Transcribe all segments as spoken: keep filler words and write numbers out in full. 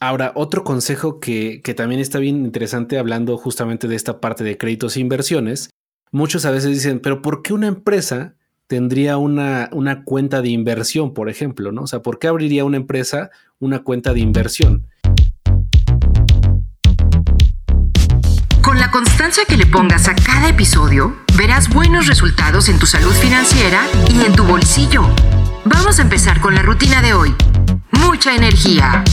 Ahora, otro consejo que, que también está bien interesante hablando justamente de esta parte de créditos e inversiones, muchos a veces dicen, pero ¿por qué una empresa tendría una, una cuenta de inversión, por ejemplo, ¿no? O sea, ¿por qué abriría una empresa una cuenta de inversión? Con la constancia que le pongas a cada episodio, verás buenos resultados en tu salud financiera y en tu bolsillo. Vamos a empezar con la rutina de hoy. Mucha energía.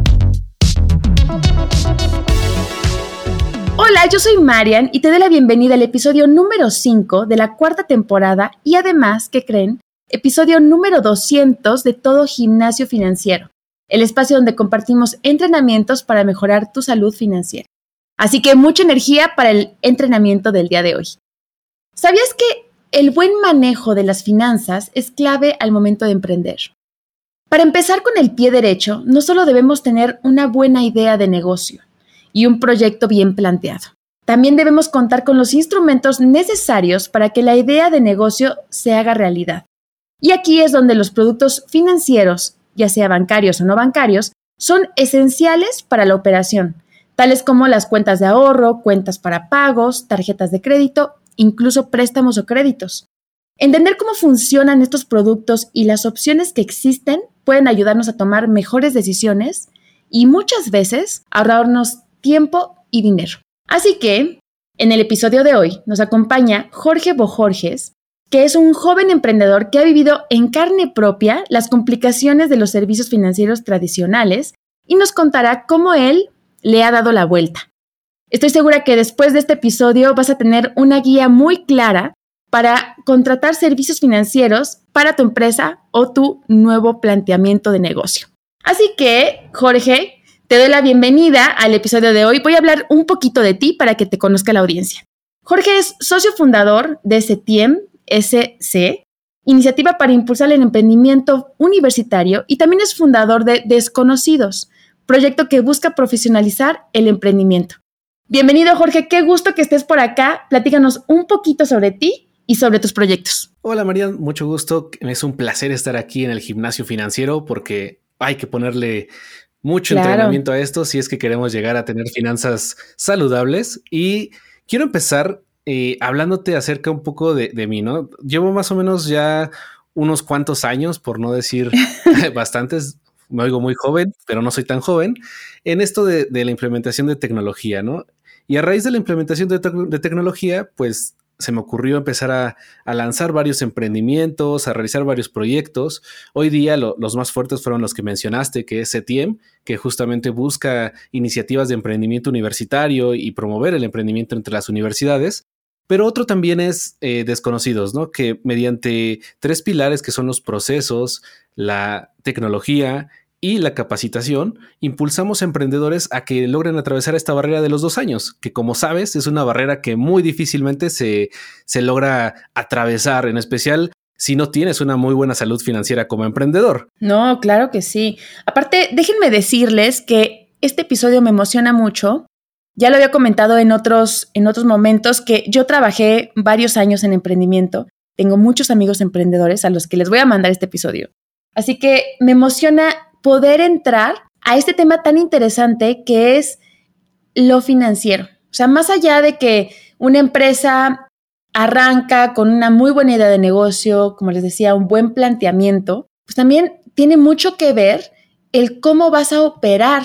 Hola, yo soy Marian y te doy la bienvenida al episodio número cinco de la cuarta temporada y además, ¿qué creen? Episodio número doscientos de Todo Gimnasio Financiero, el espacio donde compartimos entrenamientos para mejorar tu salud financiera. Así que mucha energía para el entrenamiento del día de hoy. ¿Sabías que el buen manejo de las finanzas es clave al momento de emprender? Para empezar con el pie derecho, no solo debemos tener una buena idea de negocio y un proyecto bien planteado. También debemos contar con los instrumentos necesarios para que la idea de negocio se haga realidad. Y aquí es donde los productos financieros, ya sea bancarios o no bancarios, son esenciales para la operación, tales como las cuentas de ahorro, cuentas para pagos, tarjetas de crédito, incluso préstamos o créditos. Entender cómo funcionan estos productos y las opciones que existen pueden ayudarnos a tomar mejores decisiones y muchas veces ahorrarnos tiempo y dinero. Así que, en el episodio de hoy nos acompaña Jorge Bojorges, que es un joven emprendedor que ha vivido en carne propia las complicaciones de los servicios financieros tradicionales y nos contará cómo él le ha dado la vuelta. Estoy segura que después de este episodio vas a tener una guía muy clara para contratar servicios financieros para tu empresa o tu nuevo planteamiento de negocio. Así que, Jorge, te doy la bienvenida al episodio de hoy. Voy a hablar un poquito de ti para que te conozca la audiencia. Jorge es socio fundador de SETIEM S C, iniciativa para impulsar el emprendimiento universitario, y también es fundador de Desconocidos, proyecto que busca profesionalizar el emprendimiento. Bienvenido, Jorge, qué gusto que estés por acá. Platícanos un poquito sobre ti y sobre tus proyectos. Hola, Marian, mucho gusto. Es un placer estar aquí en el Gimnasio Financiero porque hay que ponerle mucho claro. entrenamiento a esto si es que queremos llegar a tener finanzas saludables. Y quiero empezar eh, hablándote acerca un poco de, de mí, ¿no? Llevo más o menos ya unos cuantos años, por no decir bastantes. Me oigo muy joven, pero no soy tan joven, en esto de, de la implementación de tecnología, ¿no? Y a raíz de la implementación de, te- de tecnología, pues se me ocurrió empezar a, a lanzar varios emprendimientos, a realizar varios proyectos. Hoy día lo, los más fuertes fueron los que mencionaste, que es SETIEM, que justamente busca iniciativas de emprendimiento universitario y promover el emprendimiento entre las universidades. Pero otro también es eh, Desconocidos, ¿no? Que mediante tres pilares que son los procesos, la tecnología y la capacitación, impulsamos a emprendedores a que logren atravesar esta barrera de los dos años, que como sabes es una barrera que muy difícilmente se, se logra atravesar, en especial si no tienes una muy buena salud financiera como emprendedor. No, claro que sí. Aparte, déjenme decirles que este episodio me emociona mucho. Ya lo había comentado en otros, en otros momentos que yo trabajé varios años en emprendimiento. Tengo muchos amigos emprendedores a los que les voy a mandar este episodio. Así que me emociona poder entrar a este tema tan interesante que es lo financiero. O sea, más allá de que una empresa arranca con una muy buena idea de negocio, como les decía, un buen planteamiento, pues también tiene mucho que ver el cómo vas a operar.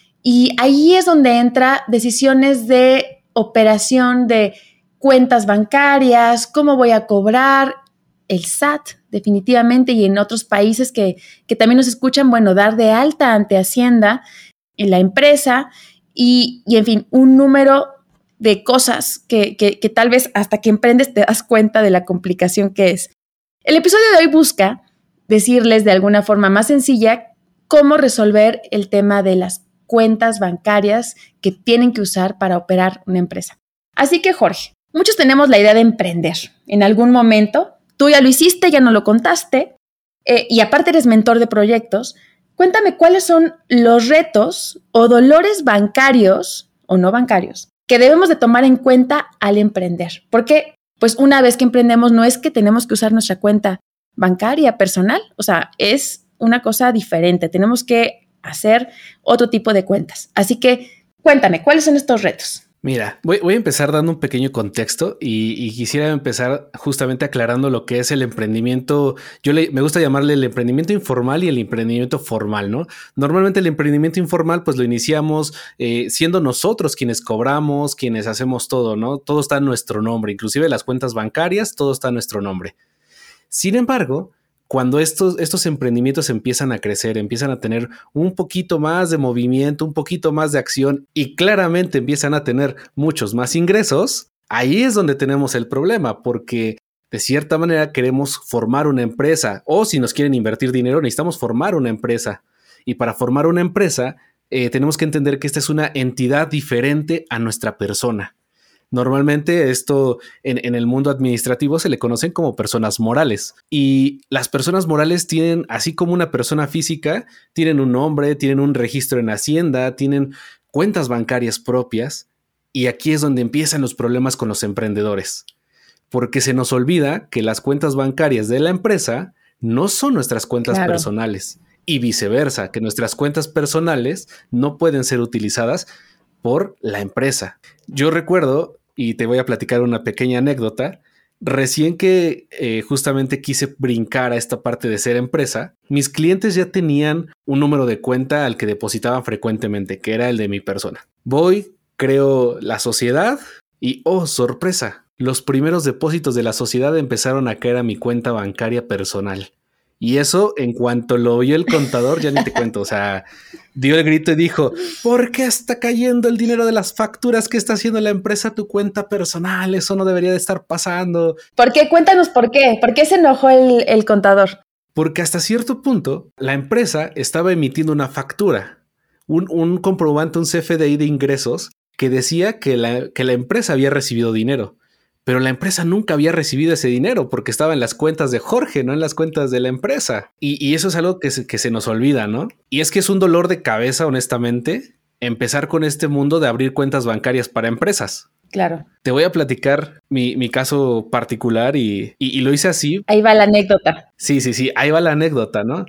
Y ahí es donde entra decisiones de operación de cuentas bancarias, cómo voy a cobrar, el S A T definitivamente, y en otros países que, que también nos escuchan, bueno, dar de alta ante Hacienda en la empresa y, y en fin, un número de cosas que, que, que tal vez hasta que emprendes te das cuenta de la complicación que es. El episodio de hoy busca decirles de alguna forma más sencilla cómo resolver el tema de las cuentas bancarias que tienen que usar para operar una empresa. Así que, Jorge, muchos tenemos la idea de emprender en algún momento. Tú ya lo hiciste, ya no lo contaste, eh, y aparte eres mentor de proyectos. Cuéntame cuáles son los retos o dolores bancarios o no bancarios que debemos de tomar en cuenta al emprender. Porque, pues, una vez que emprendemos no es que tenemos que usar nuestra cuenta bancaria personal, o sea, es una cosa diferente. Tenemos que hacer otro tipo de cuentas. Así que cuéntame, ¿cuáles son estos retos? Mira, voy, voy a empezar dando un pequeño contexto y, y quisiera empezar justamente aclarando lo que es el emprendimiento. Yo le, me gusta llamarle el emprendimiento informal y el emprendimiento formal, ¿no? Normalmente el emprendimiento informal pues lo iniciamos eh, siendo nosotros quienes cobramos, quienes hacemos todo, ¿no? Todo está en nuestro nombre, inclusive las cuentas bancarias, todo está en nuestro nombre. Sin embargo, cuando estos, estos emprendimientos empiezan a crecer, empiezan a tener un poquito más de movimiento, un poquito más de acción y claramente empiezan a tener muchos más ingresos, ahí es donde tenemos el problema, porque de cierta manera queremos formar una empresa o si nos quieren invertir dinero necesitamos formar una empresa y para formar una empresa eh, tenemos que entender que esta es una entidad diferente a nuestra persona. Normalmente esto en, en el mundo administrativo se le conocen como personas morales y las personas morales tienen, así como una persona física, tienen un nombre, tienen un registro en Hacienda, tienen cuentas bancarias propias y aquí es donde empiezan los problemas con los emprendedores, porque se nos olvida que las cuentas bancarias de la empresa no son nuestras cuentas claro. personales y viceversa, que nuestras cuentas personales no pueden ser utilizadas por la empresa. Yo recuerdo, y te voy a platicar una pequeña anécdota, recién que eh, justamente quise brincar a esta parte de ser empresa, mis clientes ya tenían un número de cuenta al que depositaban frecuentemente, que era el de mi persona. Voy, creo la sociedad y, oh, sorpresa, los primeros depósitos de la sociedad empezaron a caer a mi cuenta bancaria personal. Y eso, en cuanto lo oyó el contador, ya ni te cuento, o sea, dio el grito y dijo, ¿por qué está cayendo el dinero de las facturas que está haciendo la empresa a tu cuenta personal? Eso no debería de estar pasando. ¿Por qué? Cuéntanos por qué. ¿Por qué se enojó el, el contador? Porque hasta cierto punto, la empresa estaba emitiendo una factura, un, un comprobante, un C F D I de ingresos que decía que la, que la empresa había recibido dinero. Pero la empresa nunca había recibido ese dinero porque estaba en las cuentas de Jorge, no en las cuentas de la empresa. Y, y eso es algo que se, que se nos olvida, ¿no? Y es que es un dolor de cabeza, honestamente, empezar con este mundo de abrir cuentas bancarias para empresas. Claro. Te voy a platicar mi, mi caso particular y, y, y lo hice así. Ahí va la anécdota. Sí, sí, sí, ahí va la anécdota, ¿no?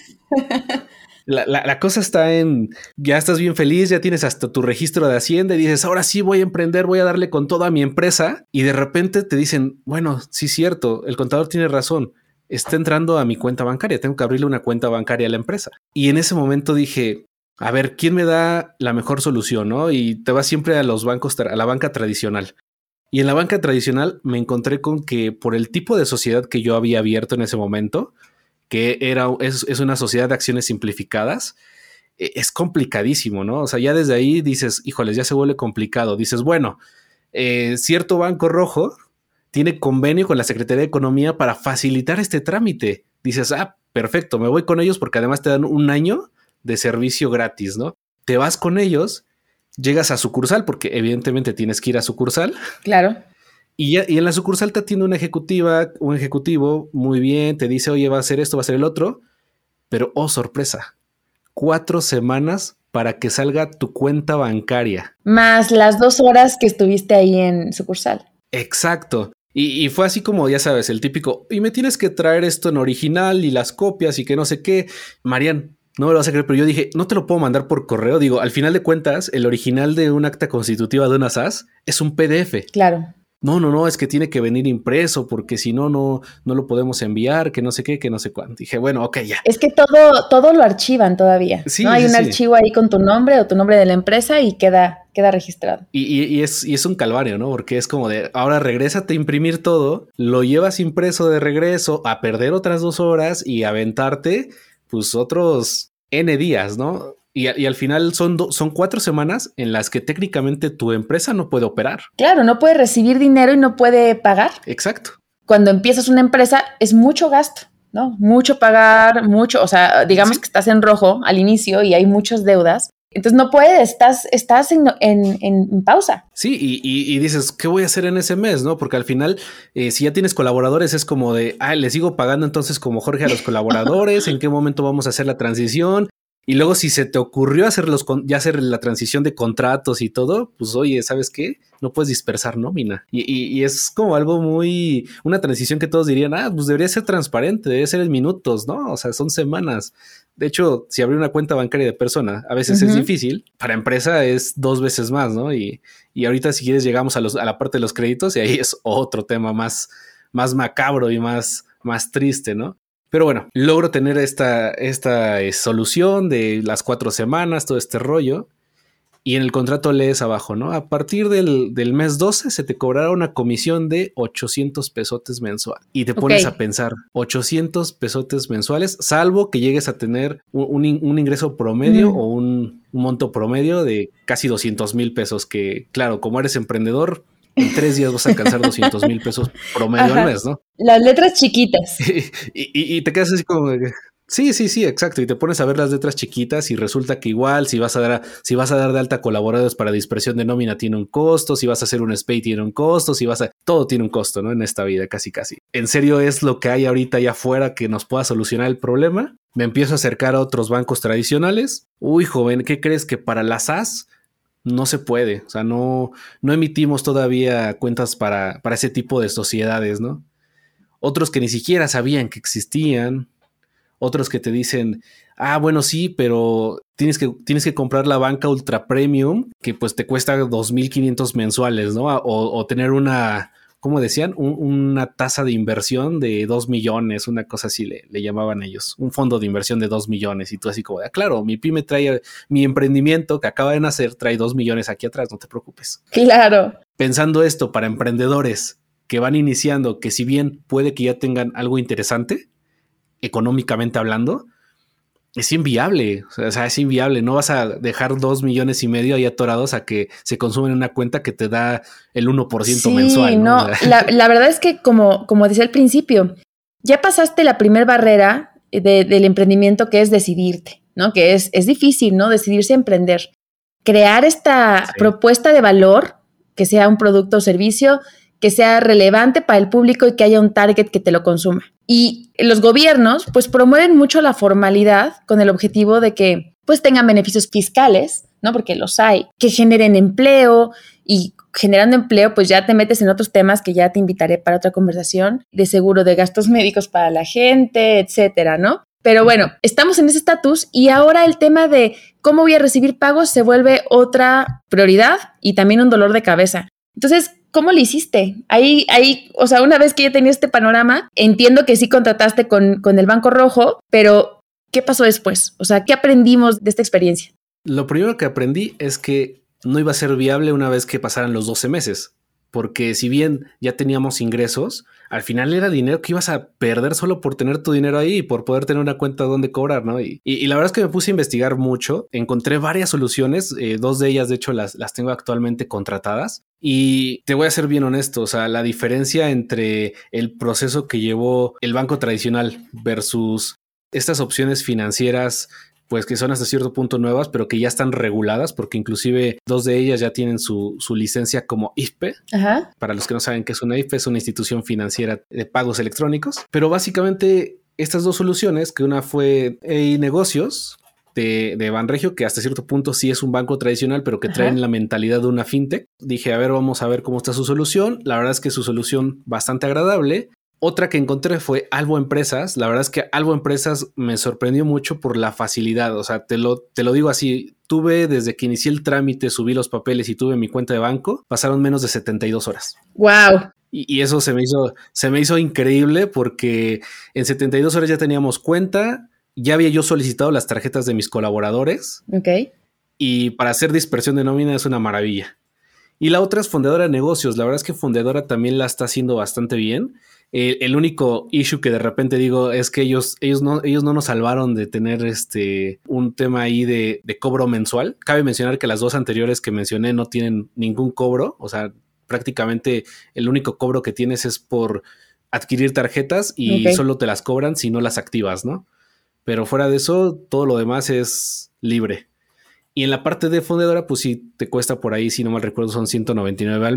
La, la, la cosa está en, ya estás bien feliz, ya tienes hasta tu registro de Hacienda y dices, ahora sí voy a emprender, voy a darle con todo a mi empresa. Y de repente te dicen, bueno, sí es cierto, el contador tiene razón, está entrando a mi cuenta bancaria, tengo que abrirle una cuenta bancaria a la empresa. Y en ese momento dije, a ver, ¿quién me da la mejor solución, no? Y te vas siempre a los bancos, a la banca tradicional. Y en la banca tradicional me encontré con que por el tipo de sociedad que yo había abierto en ese momento, que era, es, es una sociedad de acciones simplificadas, es complicadísimo, ¿no? O sea, ya desde ahí dices, híjoles, ya se vuelve complicado. Dices, bueno, eh, cierto banco rojo tiene convenio con la Secretaría de Economía para facilitar este trámite. Dices, ah, perfecto, me voy con ellos porque además te dan un año de servicio gratis, ¿no? Te vas con ellos, llegas a sucursal porque evidentemente tienes que ir a sucursal. Claro. Y, ya, y en la sucursal te atiende una ejecutiva, un ejecutivo, muy bien, te dice, oye, va a hacer esto, va a hacer el otro, pero, oh, sorpresa, cuatro semanas para que salga tu cuenta bancaria. Más las dos horas que estuviste ahí en sucursal. Exacto. Y, y fue así como, ya sabes, el típico, y me tienes que traer esto en original y las copias y que no sé qué. Marian, no me lo vas a creer, pero yo dije, no te lo puedo mandar por correo. Digo, al final de cuentas, el original de un acta constitutiva de una S A S es un P D F. Claro. No, no, no, es que tiene que venir impreso porque si no, no, no lo podemos enviar, que no sé qué, que no sé cuánto. Dije, bueno, ok, ya. Es que todo, todo lo archivan todavía. Sí, ¿no? Hay sí, un sí. archivo ahí con tu nombre o tu nombre de la empresa y queda, queda registrado. Y, y, y, es, y es un calvario, ¿no? Porque es como de, ahora regrésate a imprimir todo, lo llevas impreso de regreso a perder otras dos horas y aventarte, pues, otros N días, ¿no? Y, y al final son, do, son cuatro semanas en las que técnicamente tu empresa no puede operar. Claro, no puede recibir dinero y no puede pagar. Exacto. Cuando empiezas una empresa es mucho gasto, ¿no? Mucho pagar, mucho, o sea, digamos sí. que estás en rojo al inicio y hay muchas deudas. Entonces no puedes, estás, estás en, en, en pausa. Sí, y, y, y dices, ¿qué voy a hacer en ese mes? ¿No? Porque al final, eh, si ya tienes colaboradores, es como de, ah, le sigo pagando entonces como Jorge a los colaboradores, ¿en qué momento vamos a hacer la transición? Y luego si se te ocurrió hacer los con- ya hacer la transición de contratos y todo, pues oye, ¿sabes qué? No puedes dispersar nómina. Y, y, y es como algo muy, una transición que todos dirían, ah, pues debería ser transparente, debería ser en minutos, ¿no? O sea, son semanas. De hecho, si abrir una cuenta bancaria de persona a veces uh-huh. es difícil, para empresa es dos veces más, ¿no? Y, y ahorita si quieres llegamos a, los, a la parte de los créditos y ahí es otro tema más, más macabro y más, más triste, ¿no? Pero bueno, logro tener esta, esta eh, solución de las cuatro semanas, todo este rollo. Y en el contrato lees abajo, ¿no? A partir del, del mes doce se te cobrará una comisión de ochocientos pesotes mensual. Y te pones okay. a pensar, ochocientos pesotes mensuales, salvo que llegues a tener un, un, un ingreso promedio mm. o un, un monto promedio de casi doscientos mil pesos, que claro, como eres emprendedor, en tres días vas a alcanzar doscientos mil pesos promedio Ajá. al mes, ¿no? Las letras chiquitas. y, y, y te quedas así como... Sí, sí, sí, exacto. Y te pones a ver las letras chiquitas y resulta que igual si vas a dar, a, si vas a dar de alta colaboradores para dispersión de nómina tiene un costo, si vas a hacer un S P A Y tiene un costo, si vas a... Todo tiene un costo, ¿no? En esta vida, casi casi. ¿En serio es lo que hay ahorita allá afuera que nos pueda solucionar el problema? Me empiezo a acercar a otros bancos tradicionales. Uy, joven, ¿qué crees? Que para las A S no se puede. O sea, no, no emitimos todavía cuentas para, para ese tipo de sociedades, ¿no? Otros que ni siquiera sabían que existían. Otros que te dicen, ah, bueno, sí, pero tienes que, tienes que comprar la banca ultra premium, que pues te cuesta dos mil quinientos mensuales, ¿no? O, o tener una, ¿cómo decían? Un, una tasa de inversión de dos millones, una cosa así le, le llamaban ellos. Un fondo de inversión de dos millones. Y tú así como, ah, claro, mi pyme trae, mi emprendimiento que acaba de nacer trae dos millones aquí atrás, no te preocupes. Claro. Pensando esto para emprendedores que van iniciando, que si bien puede que ya tengan algo interesante, económicamente hablando, es inviable. O sea, es inviable. No vas a dejar dos millones y medio ahí atorados a que se consumen en una cuenta que te da el uno por ciento sí, mensual. No, no la, la verdad es que como, como decía al principio, ya pasaste la primer barrera de, del emprendimiento, que es decidirte, ¿no? Que es, es difícil, ¿no? Decidirse a emprender. Crear esta sí. propuesta de valor, que sea un producto o servicio, que sea relevante para el público y que haya un target que te lo consuma. Y los gobiernos pues promueven mucho la formalidad con el objetivo de que pues tengan beneficios fiscales, ¿no? Porque los hay, que generen empleo, y generando empleo pues ya te metes en otros temas que ya te invitaré para otra conversación, de seguro de gastos médicos para la gente, etcétera, ¿no? Pero bueno, estamos en ese estatus y ahora el tema de cómo voy a recibir pagos se vuelve otra prioridad y también un dolor de cabeza. Entonces, ¿cómo le hiciste? Ahí, ahí, o sea, una vez que ya tenía este panorama, entiendo que sí contrataste con, con el Banco Rojo, pero ¿qué pasó después? O sea, ¿qué aprendimos de esta experiencia? Lo primero que aprendí es que no iba a ser viable una vez que pasaran los doce meses, porque si bien ya teníamos ingresos, al final era dinero que ibas a perder solo por tener tu dinero ahí y por poder tener una cuenta donde cobrar, ¿no? Y, y, y la verdad es que me puse a investigar mucho, encontré varias soluciones, eh, dos de ellas de hecho las, las tengo actualmente contratadas. Y te voy a ser bien honesto, o sea, la diferencia entre el proceso que llevó el banco tradicional versus estas opciones financieras, pues que son hasta cierto punto nuevas, pero que ya están reguladas, porque inclusive dos de ellas ya tienen su, su licencia como I F P E. Ajá. Para los que no saben qué es una I F P E, es una institución financiera de pagos electrónicos. Pero básicamente estas dos soluciones, que una fue e-negocios, De, de Banregio, que hasta cierto punto sí es un banco tradicional, pero que traen Ajá. la mentalidad de una fintech. Dije, a ver, vamos a ver cómo está su solución. La verdad es que su solución bastante agradable. Otra que encontré fue Albo Empresas. La verdad es que Albo Empresas me sorprendió mucho por la facilidad. O sea, te lo, te lo digo así. Tuve, desde que inicié el trámite, subí los papeles y tuve mi cuenta de banco, pasaron menos de setenta y dos horas. ¡Wow! Y, y eso se me hizo, se me hizo increíble porque en setenta y dos horas ya teníamos cuenta. Ya había yo solicitado las tarjetas de mis colaboradores. Ok. Y para hacer dispersión de nómina es una maravilla. Y la otra es Fundadora de Negocios. La verdad es que Fundadora también la está haciendo bastante bien. El, el único issue que de repente digo es que ellos, ellos, no, ellos no nos salvaron de tener este, un tema ahí de, de cobro mensual. Cabe mencionar que las dos anteriores que mencioné no tienen ningún cobro. O sea, prácticamente el único cobro que tienes es por adquirir tarjetas y okay. solo te las cobran si no las activas, ¿no? Pero fuera de eso, todo lo demás es libre. Y en la parte de Fundadora, pues sí te cuesta por ahí, si no mal recuerdo, son ciento noventa y nueve al mes.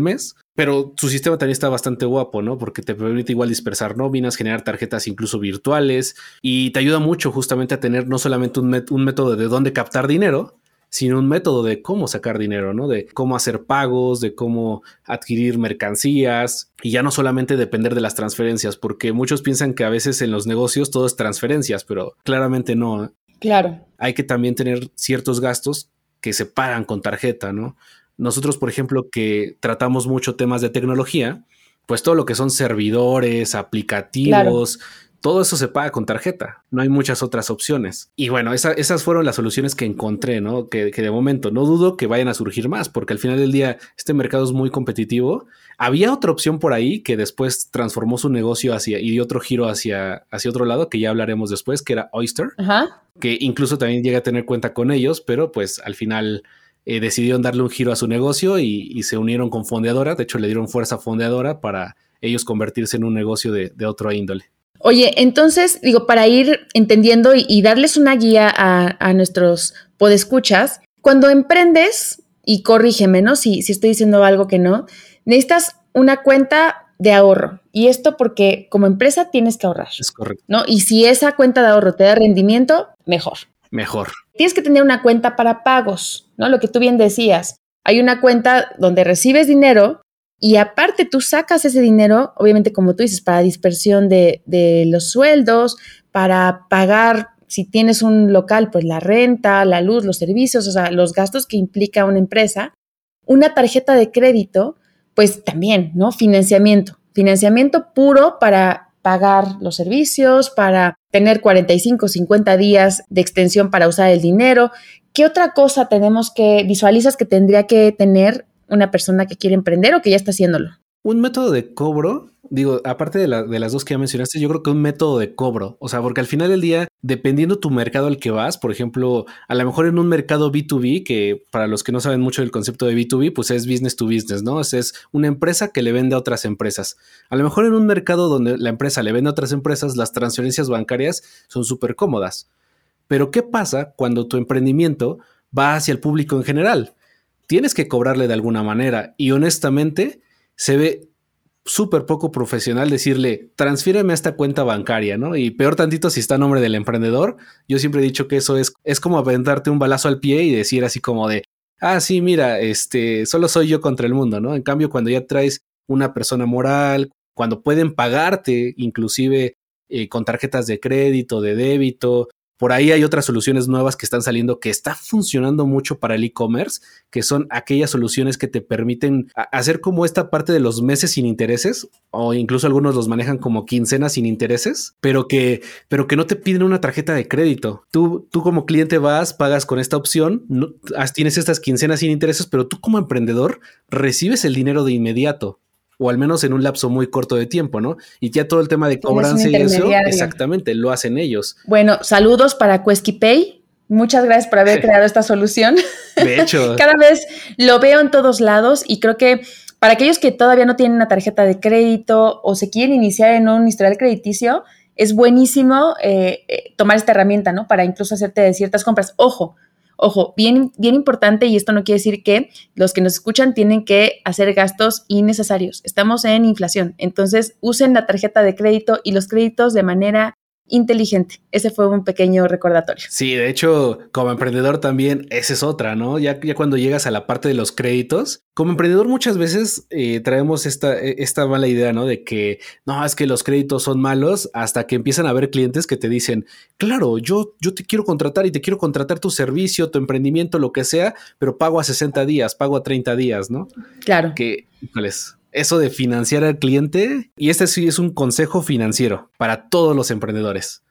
Pero su sistema también está bastante guapo, ¿no? Porque te permite igual dispersar nóminas, generar tarjetas incluso virtuales y te ayuda mucho justamente a tener no solamente un, met- un método de dónde captar dinero, sino un método de cómo sacar dinero, ¿no? De cómo hacer pagos, de cómo adquirir mercancías y ya no solamente depender de las transferencias, porque muchos piensan que a veces en los negocios todo es transferencias, pero claramente no, ¿eh? Claro. Hay que también tener ciertos gastos que se pagan con tarjeta, ¿no? Nosotros, por ejemplo, que tratamos mucho temas de tecnología, pues todo lo que son servidores, aplicativos, claro, todo eso se paga con tarjeta. No hay muchas otras opciones. Y bueno, esa, esas fueron las soluciones que encontré, ¿no? Que, que de momento no dudo que vayan a surgir más, porque al final del día este mercado es muy competitivo. Había otra opción por ahí que después transformó su negocio hacia y dio otro giro hacia, hacia otro lado, que ya hablaremos después, que era Oyster, Ajá. que incluso también llega a tener cuenta con ellos, pero pues al final... Eh, decidieron darle un giro a su negocio y, y se unieron con Fondeadora. De hecho, le dieron fuerza a Fondeadora para ellos convertirse en un negocio de, de otro índole. Oye, entonces, digo, para ir entendiendo y, y darles una guía a, a nuestros podescuchas, cuando emprendes, y corrígeme, ¿no? Si, si estoy diciendo algo que no, necesitas una cuenta de ahorro. Y esto porque como empresa tienes que ahorrar. Es correcto. ¿No? Y si esa cuenta de ahorro te da rendimiento, mejor. Mejor. Tienes que tener una cuenta para pagos, ¿no? Lo que tú bien decías. Hay una cuenta donde recibes dinero y aparte tú sacas ese dinero, obviamente como tú dices, para dispersión de, de los sueldos, para pagar, si tienes un local, pues la renta, la luz, los servicios, o sea, los gastos que implica una empresa. Una tarjeta de crédito, pues también, ¿no? Financiamiento. Financiamiento puro para pagar los servicios, para tener cuarenta y cinco, cincuenta días de extensión para usar el dinero. ¿Qué otra cosa tenemos que, visualizas que tendría que tener una persona que quiere emprender o que ya está haciéndolo? Un método de cobro, digo, aparte de, la, de las dos que ya mencionaste, yo creo que un método de cobro, o sea, porque al final del día, dependiendo tu mercado al que vas, por ejemplo, a lo mejor en un mercado B dos B, que para los que no saben mucho del concepto de B dos B, pues es business to business, ¿no? O sea, es una empresa que le vende a otras empresas. A lo mejor en un mercado donde la empresa le vende a otras empresas, las transferencias bancarias son súper cómodas. Pero ¿qué pasa cuando tu emprendimiento va hacia el público en general? Tienes que cobrarle de alguna manera y honestamente se ve súper poco profesional decirle, transfiéreme a esta cuenta bancaria, ¿no? Y peor tantito si está a nombre del emprendedor. Yo siempre he dicho que eso es, es como aventarte un balazo al pie y decir así como de, ah, sí, mira, este, solo soy yo contra el mundo, ¿no? En cambio, cuando ya traes una persona moral, cuando pueden pagarte inclusive eh, con tarjetas de crédito, de débito, por ahí hay otras soluciones nuevas que están saliendo que está funcionando mucho para el e-commerce, que son aquellas soluciones que te permiten hacer como esta parte de los meses sin intereses, o incluso algunos los manejan como quincenas sin intereses, pero que, pero que no te piden una tarjeta de crédito. Tú, tú como cliente vas, pagas con esta opción, no, tienes estas quincenas sin intereses, pero tú como emprendedor recibes el dinero de inmediato. O al menos en un lapso muy corto de tiempo, ¿no? Y ya todo el tema de cobranza y eso, exactamente, lo hacen ellos. Bueno, saludos para QuesquiPay. Muchas gracias por haber creado esta solución. De hecho. Cada vez lo veo en todos lados y creo que para aquellos que todavía no tienen una tarjeta de crédito o se quieren iniciar en un historial crediticio, es buenísimo eh, eh, tomar esta herramienta, ¿no? Para incluso hacerte ciertas compras. Ojo, Ojo, bien, bien importante, y esto no quiere decir que los que nos escuchan tienen que hacer gastos innecesarios. Estamos en inflación, entonces usen la tarjeta de crédito y los créditos de manera inteligente. Ese fue un pequeño recordatorio. Sí, de hecho, como emprendedor también, esa es otra, ¿no? Ya, ya cuando llegas a la parte de los créditos, como emprendedor muchas veces eh, traemos esta, esta mala idea, ¿no? De que, no, es que los créditos son malos, hasta que empiezan a haber clientes que te dicen, claro, yo, yo te quiero contratar y te quiero contratar tu servicio, tu emprendimiento, lo que sea, pero pago a sesenta días, pago a treinta días, ¿no? Claro. Que, ¿cuál es? Eso de financiar al cliente, y este sí es un consejo financiero para todos los emprendedores.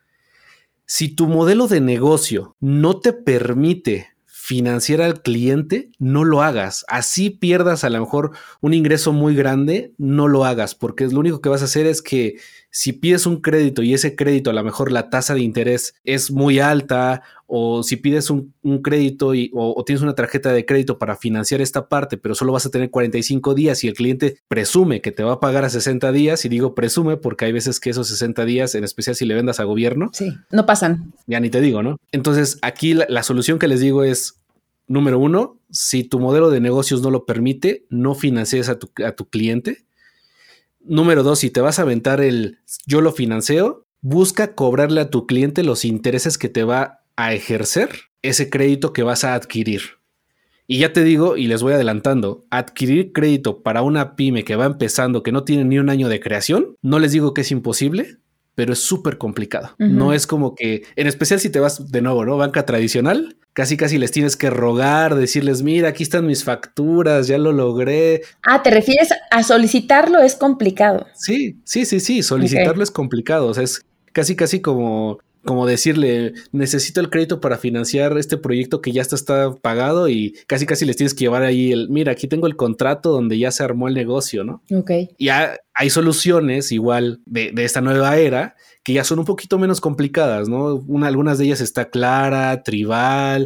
Si tu modelo de negocio no te permite financiar al cliente, no lo hagas. Así pierdas a lo mejor un ingreso muy grande, no lo hagas, porque lo único que vas a hacer es que si pides un crédito y ese crédito a lo mejor la tasa de interés es muy alta, o si pides un, un crédito y, o, o tienes una tarjeta de crédito para financiar esta parte, pero solo vas a tener cuarenta y cinco días y el cliente presume que te va a pagar a sesenta días, y digo presume porque hay veces que esos sesenta días, en especial si le vendas a gobierno, sí, no pasan. Ya ni te digo, ¿no? Entonces aquí la, la solución que les digo es, número uno, si tu modelo de negocios no lo permite, no financies a tu, a tu cliente. Número dos, si te vas a aventar el yo lo financio, busca cobrarle a tu cliente los intereses que te va a ejercer ese crédito que vas a adquirir. Y ya te digo, y les voy adelantando, adquirir crédito para una pyme que va empezando, que no tiene ni un año de creación, no les digo que es imposible, pero es súper complicado. Uh-huh. No es como que, en especial si te vas de nuevo, ¿no? Banca tradicional, casi casi les tienes que rogar, decirles, mira, aquí están mis facturas, ya lo logré. Ah, ¿te refieres a solicitarlo? Es complicado. Sí, sí, sí, sí, solicitarlo okay. es complicado. O sea, es casi casi como, como decirle, necesito el crédito para financiar este proyecto que ya está, está pagado, y casi casi les tienes que llevar ahí el, mira, aquí tengo el contrato donde ya se armó el negocio, ¿no? Ok. Y ha, hay soluciones igual de, de esta nueva era que ya son un poquito menos complicadas, ¿no? Una, algunas de ellas está Clara, Tribal,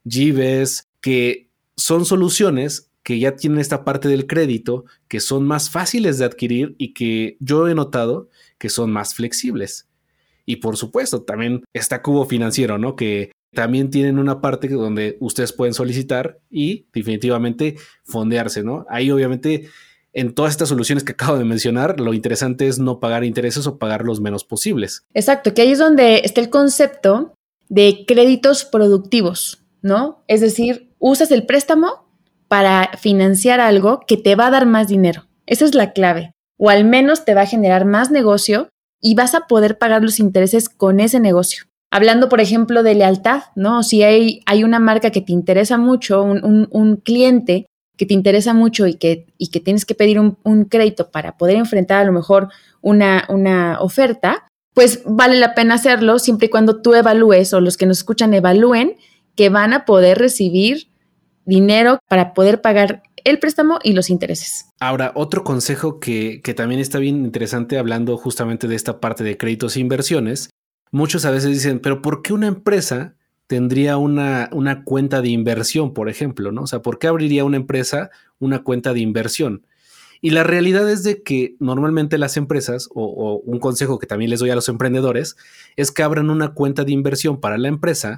Gives, que son soluciones que ya tienen esta parte del crédito, que son más fáciles de adquirir y que yo he notado que son más flexibles. Y por supuesto, también está Cubo Financiero, ¿no? Que también tienen una parte donde ustedes pueden solicitar y definitivamente fondearse, ¿no? Ahí obviamente, en todas estas soluciones que acabo de mencionar, lo interesante es no pagar intereses o pagar los menos posibles. Exacto, que ahí es donde está el concepto de créditos productivos, ¿no? Es decir, usas el préstamo para financiar algo que te va a dar más dinero. Esa es la clave. O al menos te va a generar más negocio y vas a poder pagar los intereses con ese negocio. Hablando, por ejemplo, de lealtad, ¿no? Si hay, hay una marca que te interesa mucho, un, un, un cliente que te interesa mucho y que, y que tienes que pedir un, un crédito para poder enfrentar a lo mejor una, una oferta, pues vale la pena hacerlo siempre y cuando tú evalúes, o los que nos escuchan evalúen, que van a poder recibir dinero para poder pagar el préstamo y los intereses. Ahora, otro consejo que, que también está bien interesante, hablando justamente de esta parte de créditos e inversiones, muchos a veces dicen, pero ¿por qué una empresa tendría una, una cuenta de inversión, por ejemplo, ¿no? O sea, ¿por qué abriría una empresa una cuenta de inversión? Y la realidad es de que normalmente las empresas, o, o un consejo que también les doy a los emprendedores, es que abran una cuenta de inversión para la empresa,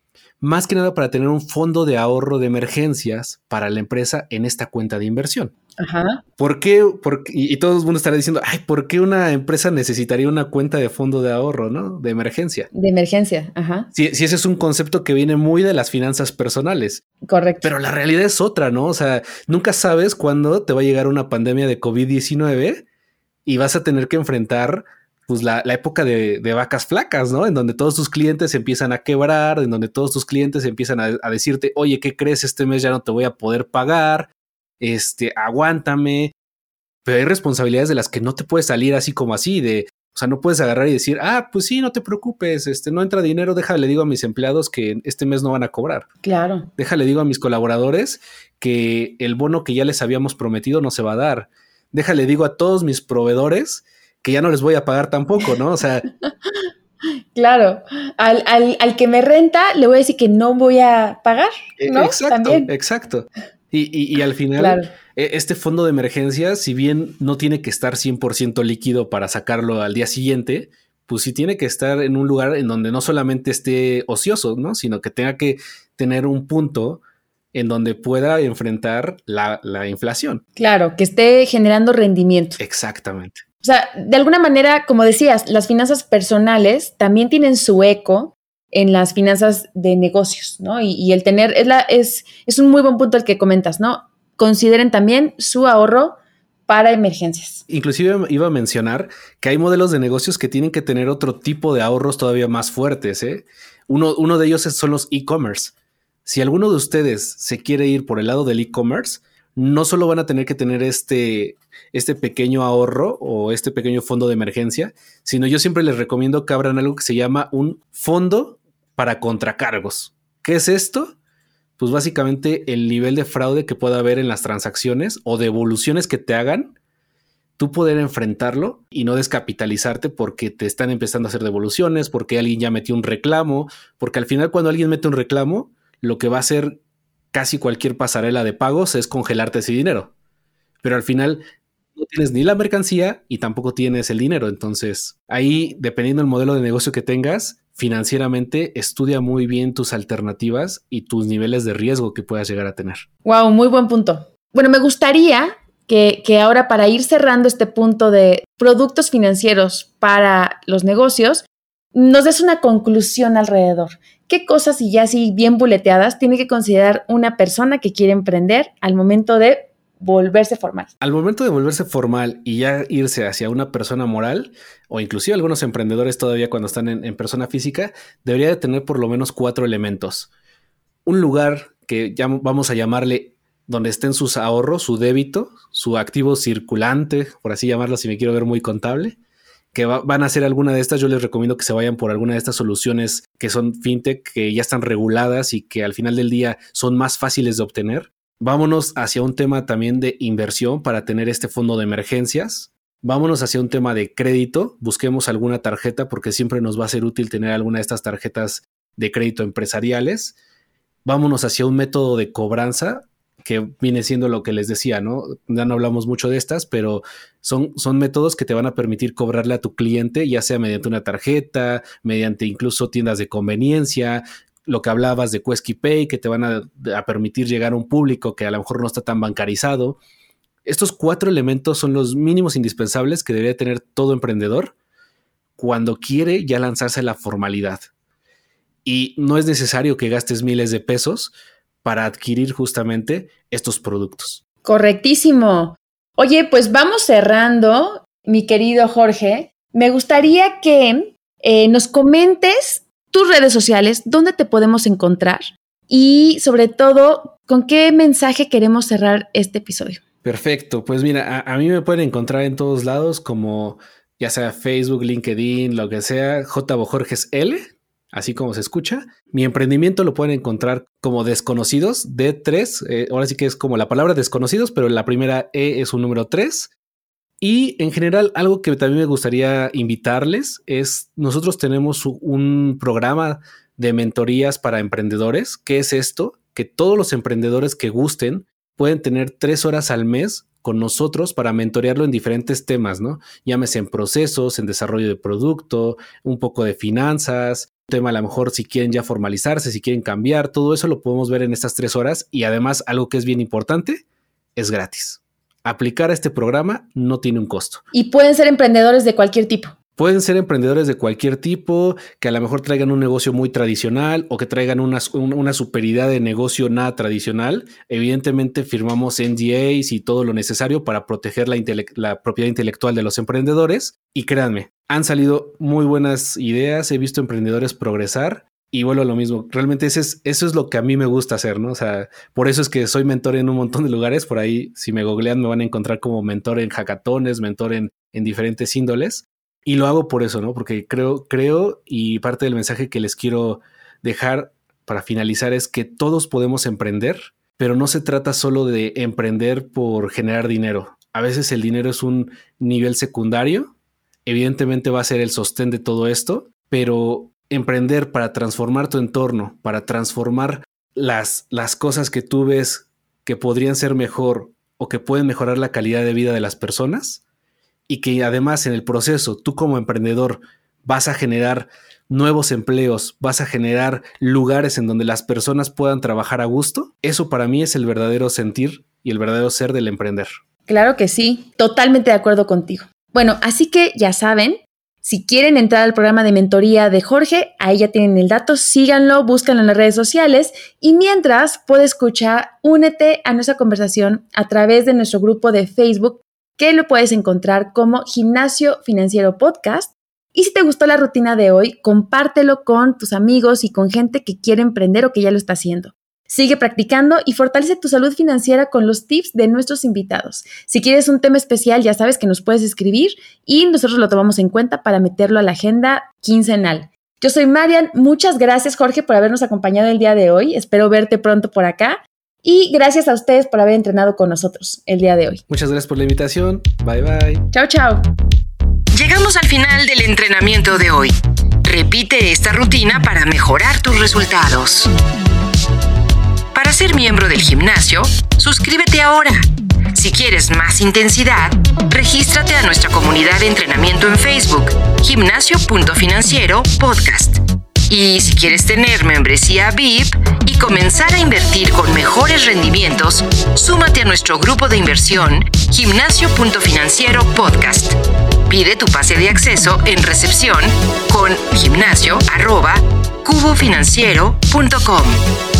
más que nada para tener un fondo de ahorro de emergencias para la empresa en esta cuenta de inversión. Ajá. ¿Por qué? Por, y, y todo el mundo estará diciendo, ay, ¿por qué una empresa necesitaría una cuenta de fondo de ahorro, ¿no? De emergencia. De emergencia, ajá. Si, si ese es un concepto que viene muy de las finanzas personales. Correcto. Pero la realidad es otra, ¿no? O sea, nunca sabes cuándo te va a llegar una pandemia de covid diecinueve y vas a tener que enfrentar pues la, la época de, de vacas flacas, ¿no? En donde todos tus clientes empiezan a quebrar, en donde todos tus clientes empiezan a, a decirte, oye, ¿qué crees? Este mes ya no te voy a poder pagar, este, aguántame. Pero hay responsabilidades de las que no te puedes salir así como así, de, o sea, no puedes agarrar y decir, ah, pues sí, no te preocupes, este, no entra dinero, déjale, digo a mis empleados que este mes no van a cobrar. Claro. Déjale, digo a mis colaboradores que el bono que ya les habíamos prometido no se va a dar. Déjale, digo a todos mis proveedores que ya no les voy a pagar tampoco, ¿no? O sea... Claro, al, al, al que me renta le voy a decir que no voy a pagar, ¿no? Exacto, También. exacto. Y, y, y al final, claro, este fondo de emergencia, si bien no tiene que estar cien por ciento líquido para sacarlo al día siguiente, pues sí tiene que estar en un lugar en donde no solamente esté ocioso, ¿no? Sino que tenga que tener un punto en donde pueda enfrentar la, la inflación. Claro, que esté generando rendimiento. Exactamente. O sea, de alguna manera, como decías, las finanzas personales también tienen su eco en las finanzas de negocios, ¿no? Y, y el tener, es, la, es, es un muy buen punto el que comentas, ¿no? Consideren también su ahorro para emergencias. Inclusive iba a mencionar que hay modelos de negocios que tienen que tener otro tipo de ahorros todavía más fuertes, ¿eh? Uno, uno de ellos son los e-commerce. Si alguno de ustedes se quiere ir por el lado del e-commerce, no solo van a tener que tener este, este pequeño ahorro o este pequeño fondo de emergencia, sino yo siempre les recomiendo que abran algo que se llama un fondo para contracargos. ¿Qué es esto? Pues básicamente el nivel de fraude que pueda haber en las transacciones o devoluciones que te hagan, tú poder enfrentarlo y no descapitalizarte porque te están empezando a hacer devoluciones, porque alguien ya metió un reclamo, porque al final cuando alguien mete un reclamo, lo que va a hacer casi cualquier pasarela de pagos es congelarte ese dinero. Pero al final no tienes ni la mercancía y tampoco tienes el dinero. Entonces, ahí, dependiendo del modelo de negocio que tengas, financieramente, estudia muy bien tus alternativas y tus niveles de riesgo que puedas llegar a tener. Wow, muy buen punto. Bueno, me gustaría que, que ahora, para ir cerrando este punto de productos financieros para los negocios, nos des una conclusión alrededor. ¿Qué cosas, y ya así bien buleteadas, tiene que considerar una persona que quiere emprender al momento de volverse formal? Al momento de volverse formal y ya irse hacia una persona moral, o inclusive algunos emprendedores todavía cuando están en, en persona física, debería de tener por lo menos cuatro elementos. Un lugar que ya vamos a llamarle donde estén sus ahorros, su débito, su activo circulante, por así llamarlo si me quiero ver muy contable, que va, van a hacer alguna de estas. Yo les recomiendo que se vayan por alguna de estas soluciones que son fintech, que ya están reguladas y que al final del día son más fáciles de obtener. Vámonos hacia un tema también de inversión para tener este fondo de emergencias. Vámonos hacia un tema de crédito. Busquemos alguna tarjeta porque siempre nos va a ser útil tener alguna de estas tarjetas de crédito empresariales. Vámonos hacia un método de cobranza que viene siendo lo que les decía, ¿no? Ya no hablamos mucho de estas, pero son, son métodos que te van a permitir cobrarle a tu cliente, ya sea mediante una tarjeta, mediante incluso tiendas de conveniencia, lo que hablabas de Quesky Pay, que te van a, a permitir llegar a un público que a lo mejor no está tan bancarizado. Estos cuatro elementos son los mínimos indispensables que debería tener todo emprendedor cuando quiere ya lanzarse a la formalidad. Y no es necesario que gastes miles de pesos para adquirir justamente estos productos. Correctísimo. Oye, pues vamos cerrando, mi querido Jorge. Me gustaría que eh, nos comentes tus redes sociales, dónde te podemos encontrar y sobre todo, con qué mensaje queremos cerrar este episodio. Perfecto. Pues mira, a, a mí me pueden encontrar en todos lados como ya sea Facebook, LinkedIn, lo que sea, J. Bojorges L, así como se escucha. Mi emprendimiento lo pueden encontrar como Desconocidos, D tres. Eh, ahora sí que es como la palabra Desconocidos, pero la primera E es un número tres. Y en general, algo que también me gustaría invitarles es, nosotros tenemos un programa de mentorías para emprendedores. ¿Qué es esto? Que todos los emprendedores que gusten pueden tener tres horas al mes con nosotros para mentorearlo en diferentes temas, ¿no? Llámese en procesos, en desarrollo de producto, un poco de finanzas, tema a lo mejor si quieren ya formalizarse, si quieren cambiar, todo eso lo podemos ver en estas tres horas. Y además, algo que es bien importante, es gratis. Aplicar a este programa no tiene un costo. Y pueden ser emprendedores de cualquier tipo. Pueden ser emprendedores de cualquier tipo, que a lo mejor traigan un negocio muy tradicional o que traigan una, una superidad de negocio nada tradicional. Evidentemente firmamos N D As y todo lo necesario para proteger la, intele- la propiedad intelectual de los emprendedores. Y créanme, han salido muy buenas ideas, he visto emprendedores progresar y vuelvo a lo mismo. Realmente ese es, eso es lo que a mí me gusta hacer, ¿no? O sea, por eso es que soy mentor en un montón de lugares. Por ahí, si me googlean, me van a encontrar como mentor en hackatones, mentor en, en diferentes índoles. Y lo hago por eso, ¿no? Porque creo, creo y parte del mensaje que les quiero dejar para finalizar es que todos podemos emprender, pero no se trata solo de emprender por generar dinero. A veces el dinero es un nivel secundario. Evidentemente va a ser el sostén de todo esto, pero emprender para transformar tu entorno, para transformar las, las cosas que tú ves que podrían ser mejor o que pueden mejorar la calidad de vida de las personas, y que además en el proceso tú como emprendedor vas a generar nuevos empleos, vas a generar lugares en donde las personas puedan trabajar a gusto. Eso para mí es el verdadero sentir y el verdadero ser del emprender. Claro que sí, totalmente de acuerdo contigo. Bueno, así que ya saben, si quieren entrar al programa de mentoría de Jorge, ahí ya tienen el dato, síganlo, búscanlo en las redes sociales y mientras puedes escuchar, únete a nuestra conversación a través de nuestro grupo de Facebook, que lo puedes encontrar como Gimnasio Financiero Podcast. Y si te gustó la rutina de hoy, compártelo con tus amigos y con gente que quiere emprender o que ya lo está haciendo. Sigue practicando y fortalece tu salud financiera con los tips de nuestros invitados. Si quieres un tema especial, ya sabes que nos puedes escribir y nosotros lo tomamos en cuenta para meterlo a la agenda quincenal. Yo soy Marian. Muchas gracias, Jorge, por habernos acompañado el día de hoy. Espero verte pronto por acá. Y gracias a ustedes por haber entrenado con nosotros el día de hoy. Muchas gracias por la invitación. Bye, bye. Chao, chao. Llegamos al final del entrenamiento de hoy. Repite esta rutina para mejorar tus resultados. Para ser miembro del gimnasio, suscríbete ahora. Si quieres más intensidad, regístrate a nuestra comunidad de entrenamiento en Facebook gimnasio.financiero podcast. Y si quieres tener membresía V I P y comenzar a invertir con mejores rendimientos, súmate a nuestro grupo de inversión gimnasio.financiero podcast. Pide tu pase de acceso en recepción con gimnasio arroba cubofinanciero punto com.